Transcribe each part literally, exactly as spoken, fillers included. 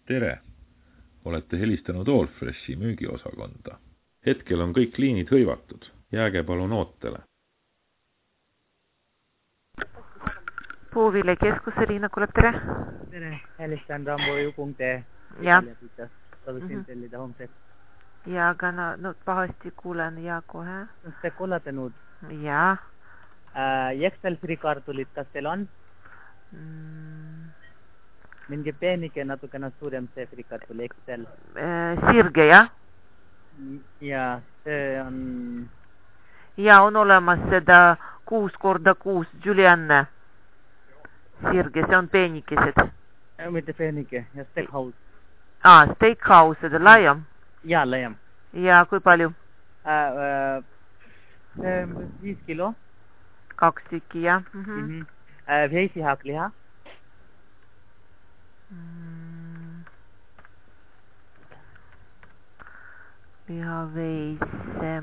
Tere! Olete helistanud Allfreshi müügiosakonda. Hetkel on kõik liinid hõivatud. Jääge palun ootele. Puuville keskuse Riina kuuleb, tere. Tere, helistan Rambo Jukunte. Ja. Soovisin mm-hmm. tellida homset. Ja, aga no, no pahasti kuulen ja kohe. Kas te kuulate nüüd? Ja. Äh, Excel frikartulit, kas teil on? Mm. Mingi peenike natukene suurem see frikartuli Excel. Äh, sirge, jah? Ja, see on... Ja, on olemas seda kuus korda kuus Julianne. Sirge, see on peenikesed. Mitte peenike, ja steakhouse. Ah, steakhouse, seda laiam? Ja, laiam. Ja, kui palju? Äh, äh, viis kilo. Kaks tükki, jah. Mm-hmm. Mm-hmm. Äh, veisihakliha. Mm. Lihaveise.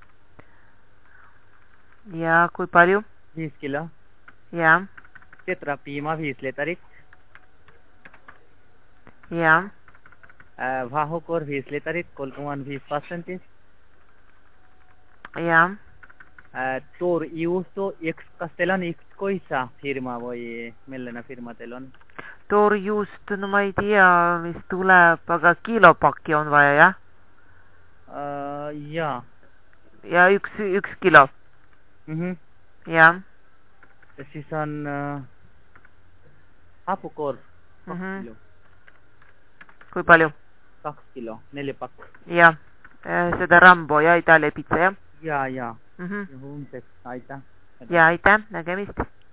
Ja, kui palju? Viis kilo. Ja. Tetrapiima viis liitarit. Ja. Äh, vahukor viis liitarit, kolmkümmend viis protsenti. Ja. Äh, Tuur juustu, kas teil on ükskoisa firma või milline firma teil on? Tuur juustu, no ma ei tea, mis tuleb, aga kilopakki on vaja, jah? Uh, jaa. Ja üks, üks kilo? Mhm. Ja. Siis on uh, hapukoor, kaks mm-hmm. kilo. Kui palju? Kaks kilo, neli pakk. Ja, seda Rambo ja Itaalia pizza, jah? Jaa, jaa. Mm-hmm. Aitäh. Ja, aitäh, nägemist.